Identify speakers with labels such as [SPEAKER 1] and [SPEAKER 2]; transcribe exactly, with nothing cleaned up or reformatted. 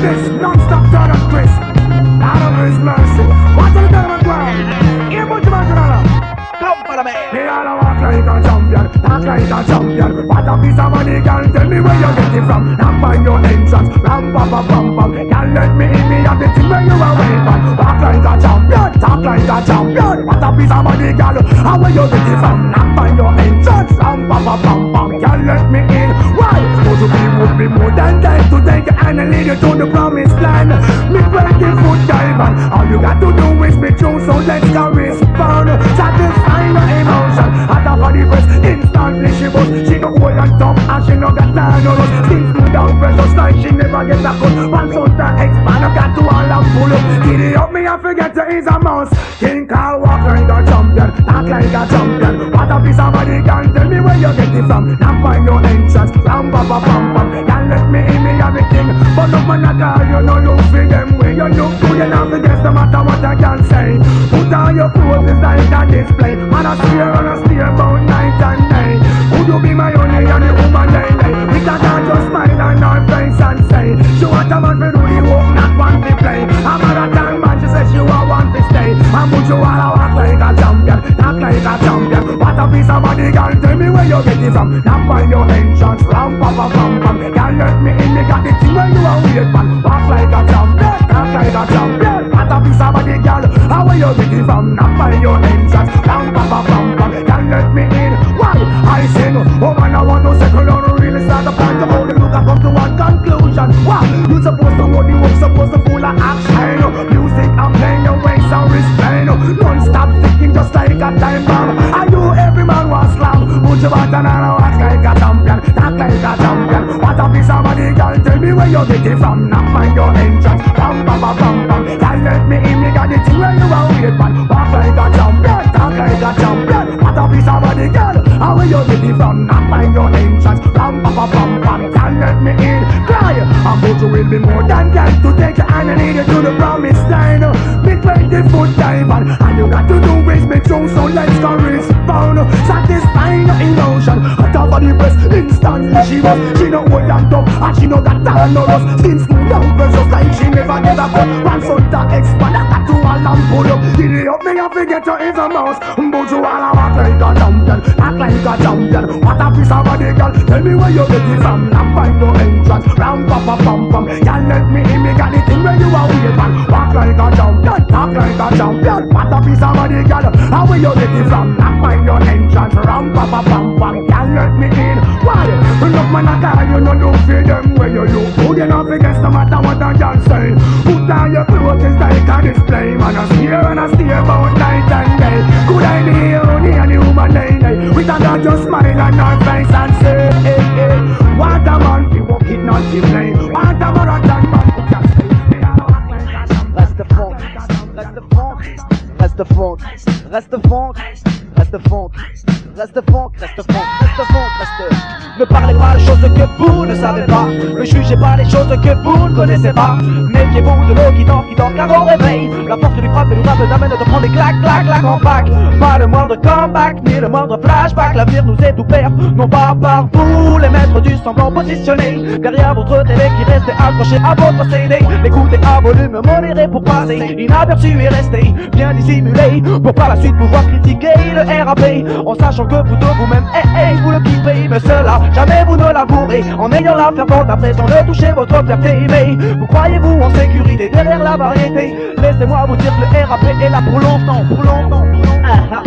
[SPEAKER 1] this, non-stop turn and twist. Out of His mercy. What's the name of the ground? Here, put your hands on it. Me all a walk like a champion, talk like a champion. What a piece of money, girl, tell me where you get it from. Knock on your entrance, ram pa pa pam pam. Girl, let me in, me have the thing where you are waiting on. Walk like a champion, talk like a champion. What a piece of money, girl, how where you get it from. Knock on your entrance, ram pa pa pam pam. Girl, let me in. Why? Supposed to be would be more than time to take your hand and lead you to the promised land. Me twenty foot dive and all you got to do is be true, so let's go respond. Satisfy my emotion. At her body press, instantly she bust. She no cold and tough and she no got time no rust. Skin smooth and precious like she never get a cut. Pants out and expand, I got to all and pull up. Giddy up me and forget to is a mouse. King Carl walk like a champion, talk like a champion. What a piece of body, can tell me where you get it from. Now find your entrance, ram pa pa pam pam. Can't let me in, me everything. But no man at all, you know look for them. When you look good, you have to guess no matter what I can say. Put on your clothes, it's like a display. Man, I steer and I steer about night and day. Would you be my only and the woman lady? With a girl just smile on her face and say she want a man to do the work, not want to play. A marathon man, she says she want one to stay. And put you all a walk like a champion, talk like a champion. What a piece of body, girl, tell me where you get it from. Now find your entrance, ram pa pa pam pam. Girl, let me in, me got the thing where you are weird man. Walk like a champion, talk like a champion. What a piece of body, girl, how where you get it from? Now find your entrance, ram pa pa pam pam. Girl, let me in. Why? I sing, oh man, I want to settle down and really start a plan to hold the look and come to one conclusion. Why? You supposed to hold the work, supposed to full of action. Music, I'm playing your ways, and restrain. Non-stop ticking just like a time bomb. I do every man was slam. Put your button and I walk like a champion, talk like a champion. What a piece of money, girl, tell me where you get it from. Now find your entrance, bam bam bam bam bam. Girl, let me in, me got the thing where you are weird man. Walk like a champion, talk like a champion. What a piece of money, girl, how where you get it from? Now find your entrance, bam bam bam bam bam. Girl, let me in, cry. I'm about to will be more than glad to take your hand and lead you to the promised line. Me twenty foot dive and all you got to do is be true, so let's go respond. Satisfying your emotion. At her body press, instantly she was. She no old and tough and she no got time no rust. Skin smooth and precious like she never get a cut. Pants out and expand, I got to all and pull up. Giddy up me and forget you is a mouse. But you all a walk like a champion, act like a champion. What a piece of body, girl, tell me where you get it from. Now find your entrance, ram pa pa pam pam. Girl, let me in, me got the thing where you are weird man. Walk like a champion, talk like a champion. What a piece of body, girl, how where you get it from? Now find your entrance, ram pa pa pam pam. Girl, let me in. Why? Enough man a call, you know look for them where you look good enough against no matter what a girl say. Put on your clothes, it's like a display. Man, I steer and I steer about night and day. Could I be only a human lady? With a girl just smile on her face and say, hey, hey. What a man, he walk it, not he play. What a marathon man, who can stay.
[SPEAKER 2] Reste fond, reste fond, reste fond, reste fond, reste fond, reste fond, reste fond, reste fond, reste. Ne parlez pas des choses que vous ne savez pas. Ne jugez pas les choses que vous ne connaissez pas. Méfiez-vous de l'eau qui dort, qui dort car au réveil la porte du frappe et nous rappelle d'amène de prendre des claques, claques, claques en pack. Pas le moindre comeback, ni le moindre flashback. L'avenir nous est tout père, non pas par vous, les maîtres du semblant positionnés derrière votre télé qui reste accroché à votre C D. L'écoutez à volume modéré pour passer inaperçu et rester bien dissimulé pour par la suite pouvoir critiquer le R A P en sachant que vous de vous-même, hey, hey, vous le kiffez. Mais cela, jamais vous ne l'avouerez en ayant la fervente impression de toucher votre fierté. Mais vous croyez-vous en sécurité derrière la variété? Laissez-moi vous dire que le R A P est là pour longtemps, pour longtemps, pour longtemps. Ah, ah.